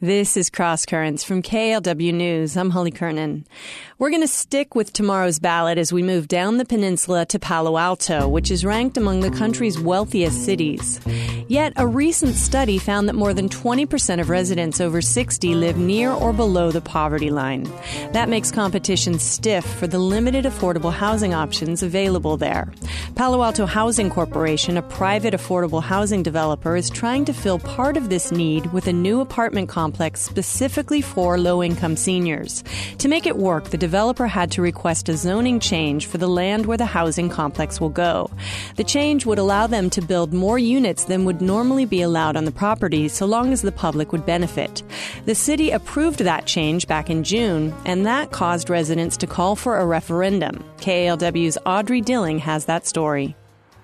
This is Cross Currents from KLW News. I'm Holly Kernan. We're going to stick with tomorrow's ballot as we move down the peninsula to Palo Alto, which is ranked among the country's wealthiest cities. Yet, a recent study found that more than 20% of residents over 60 live near or below the poverty line. That makes competition stiff for the limited affordable housing options available there. Palo Alto Housing Corporation, a private affordable housing developer, is trying to fill part of this need with a new apartment complex specifically for low-income seniors. To make it work, the developer had to request a zoning change for the land where the housing complex will go. The change would allow them to build more units than would normally be allowed on the property, so long as the public would benefit. The city approved that change back in June, and that caused residents to call for a referendum. KALW's Audrey Dilling has that story.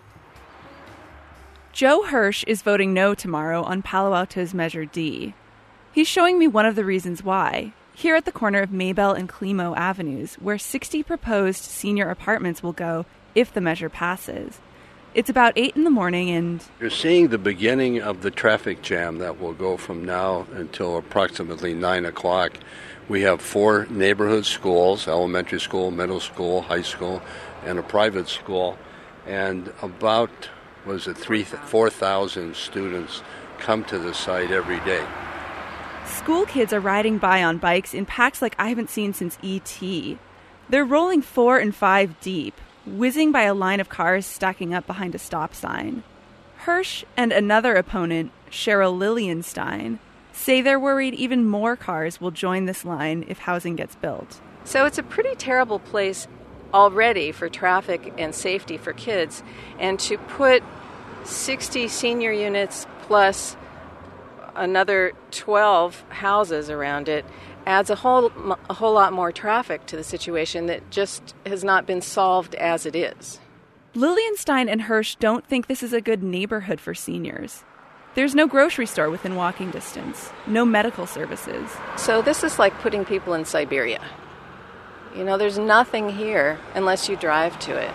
Joe Hirsch is voting no tomorrow on Palo Alto's Measure D. He's showing me one of the reasons why, here at the corner of Maybell and Climo Avenues, where 60 proposed senior apartments will go if the measure passes. It's about 8 in the morning and... You're seeing the beginning of the traffic jam that will go from now until approximately 9 o'clock. We have 4 neighborhood schools, elementary school, middle school, high school, and a private school. And about, 4,000 students come to the site every day. School kids are riding by on bikes in packs like I haven't seen since E.T. They're rolling 4 and 5 deep, whizzing by a line of cars stacking up behind a stop sign. Hirsch and another opponent, Cheryl Lilienstein, say they're worried even more cars will join this line if housing gets built. So it's a pretty terrible place already for traffic and safety for kids, and to put 60 senior units plus another 12 houses around it adds a whole lot more traffic to the situation that just has not been solved as it is. Lilienstein and Hirsch don't think this is a good neighborhood for seniors. There's no grocery store within walking distance, no medical services. So this is like putting people in Siberia. You know, there's nothing here unless you drive to it.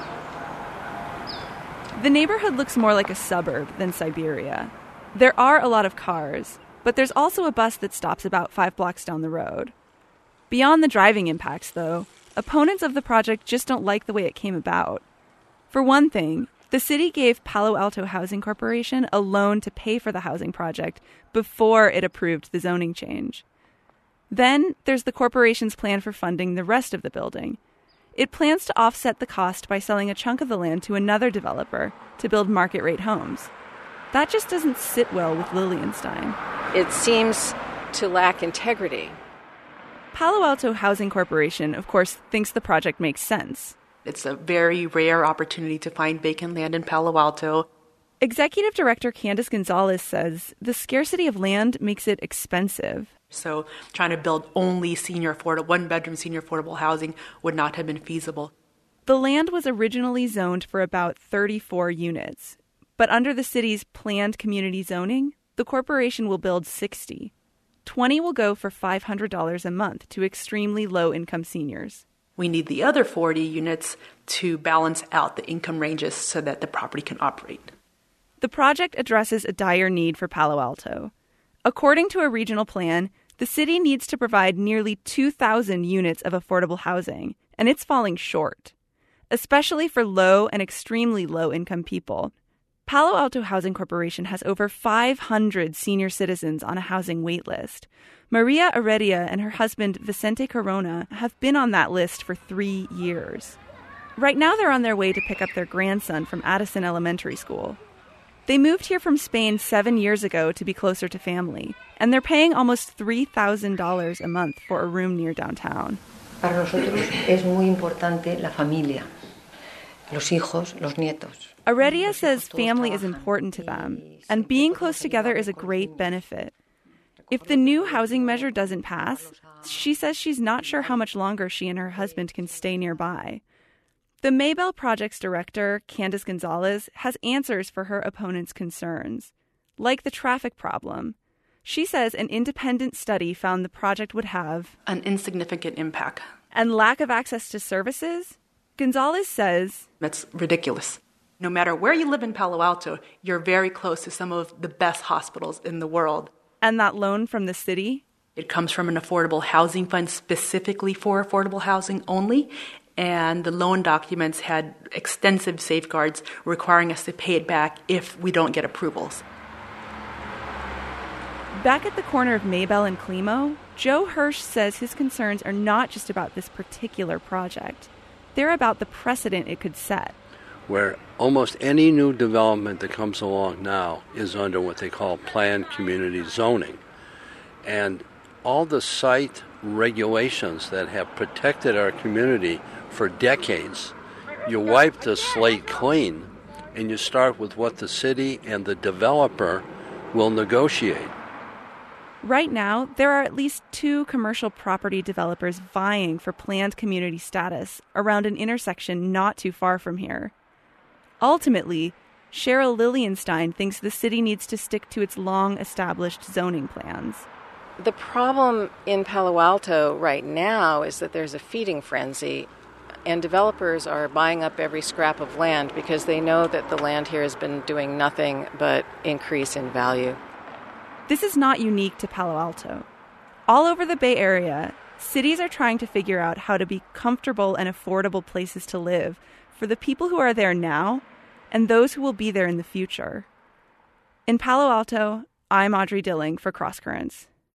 The neighborhood looks more like a suburb than Siberia. There are a lot of cars, but there's also a bus that stops about 5 blocks down the road. Beyond the driving impacts, though, opponents of the project just don't like the way it came about. For one thing, the city gave Palo Alto Housing Corporation a loan to pay for the housing project before it approved the zoning change. Then there's the corporation's plan for funding the rest of the building. It plans to offset the cost by selling a chunk of the land to another developer to build market-rate homes. That just doesn't sit well with Lilienstein. It seems to lack integrity. Palo Alto Housing Corporation, of course, thinks the project makes sense. It's a very rare opportunity to find vacant land in Palo Alto. Executive Director Candace Gonzalez says the scarcity of land makes it expensive. So trying to build only one-bedroom senior affordable housing would not have been feasible. The land was originally zoned for about 34 units. But under the city's planned community zoning, the corporation will build 60. 20 will go for $500 a month to extremely low-income seniors. We need the other 40 units to balance out the income ranges so that the property can operate. The project addresses a dire need for Palo Alto. According to a regional plan, the city needs to provide nearly 2,000 units of affordable housing, and it's falling short, especially for low and extremely low-income people. Palo Alto Housing Corporation has over 500 senior citizens on a housing wait list. Maria Heredia and her husband Vicente Corona have been on that list for 3 years. Right now they're on their way to pick up their grandson from Addison Elementary School. They moved here from Spain 7 years ago to be closer to family, and they're paying almost $3,000 a month for a room near downtown. Para nosotros es muy importante la familia, los hijos, los nietos. Heredia says family is important to them, and being close together is a great benefit. If the new housing measure doesn't pass, she says she's not sure how much longer she and her husband can stay nearby. The Maybell Project's director, Candace Gonzalez, has answers for her opponents' concerns, like the traffic problem. She says an independent study found the project would have an insignificant impact. And lack of access to services? Gonzalez says that's ridiculous. No matter where you live in Palo Alto, you're very close to some of the best hospitals in the world. And that loan from the city? It comes from an affordable housing fund specifically for affordable housing only, and the loan documents had extensive safeguards requiring us to pay it back if we don't get approvals. Back at the corner of Maybell and Climo, Joe Hirsch says his concerns are not just about this particular project. They're about the precedent it could set. Where almost any new development that comes along now is under what they call planned community zoning. And all the site regulations that have protected our community for decades, you wipe the slate clean and you start with what the city and the developer will negotiate. Right now, there are at least 2 commercial property developers vying for planned community status around an intersection not too far from here. Ultimately, Cheryl Lilienstein thinks the city needs to stick to its long-established zoning plans. The problem in Palo Alto right now is that there's a feeding frenzy, and developers are buying up every scrap of land because they know that the land here has been doing nothing but increase in value. This is not unique to Palo Alto. All over the Bay Area, cities are trying to figure out how to be comfortable and affordable places to live for the people who are there now and those who will be there in the future. In Palo Alto, I'm Audrey Dilling for Cross Currents.